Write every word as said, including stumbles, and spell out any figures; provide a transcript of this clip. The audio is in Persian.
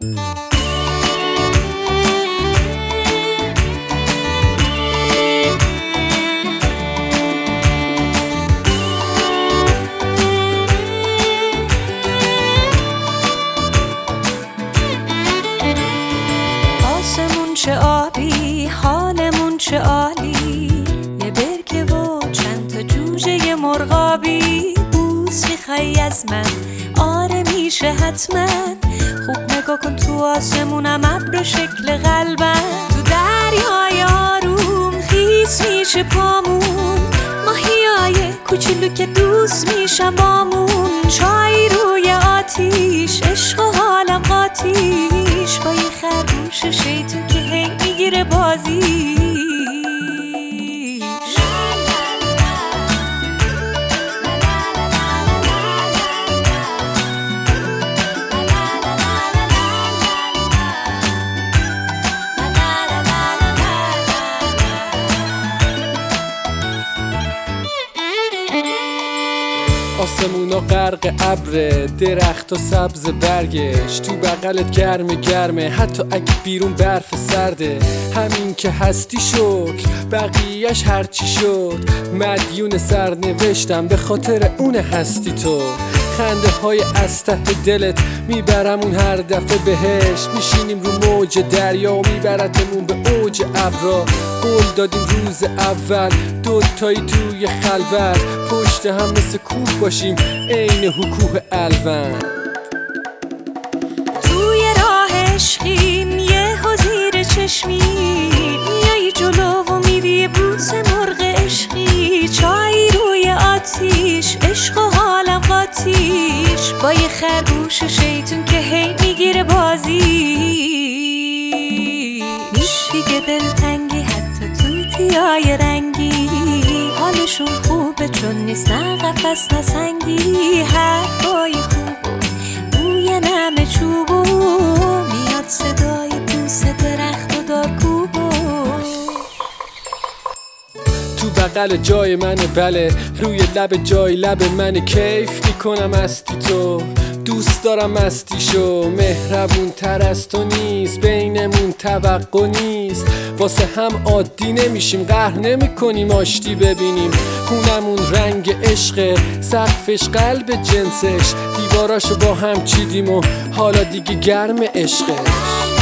چه آبی، حالمون چه عالی، یه برکه و چند تا جوجه مرغابی. بوس میخوای از من؟ آره میشه حتما. خوب نگاه کن تو آسمونم ابر شکل قلبم. تو دریای آروم خیس میشه پامون، ماهیای کوچولو که دوست میشن بامون. چای روی آتیش، عشق و حالم قاتیش، با یه خرگوش شیطون که هی میگیره بازیش. آسمونا غرق ابره، درخت و سبز برگش، تو بغلت گرمه گرمه حتی اگه بیرون برف سرده. همین که هستی شکر، بقیهش هرچی شد. مدیون سرنوشتم به خاطر اون هستی تو. خنده های از ته دلت میبرمون هر دفعه بهش. میشینیم رو موج دریا و میبرتمون به اوج ابرا. قول دادیم روز اول دوتایی توی خلوت، پشت هم مثل کوه باشیم عین حکوه الوند. توی راه عشقیم یه زیر چشمی، میایی جلو و میدی بوس مرغ عشقی. چای روی آتیش، عشق و حالم قاتیش، با یه خرگوش شیطون که هی میگیره بازی. نیست دیگه دلتنگی حتی توتیای رنگی، حالشون خوبه چون نیست نه قفس نه سنگی. حرفای خوب و بوی نم چوبو، میاد صدای بوس درخت و دارکوبو. تو بغل جای منه بله، روی لب جای لب منه. کیف میکنم استی تو، دوست دارم مستیشو. مهربون تر از تو نیست، بینمون توقع نیست. واسه هم عادی نمیشیم، قهر نمی کنیم آشتی ببینیم. خونمون رنگ عشقه، سقفش قلب جنسش. دیواراشو با هم چیدیم و حالا دیگه گرم عشقش.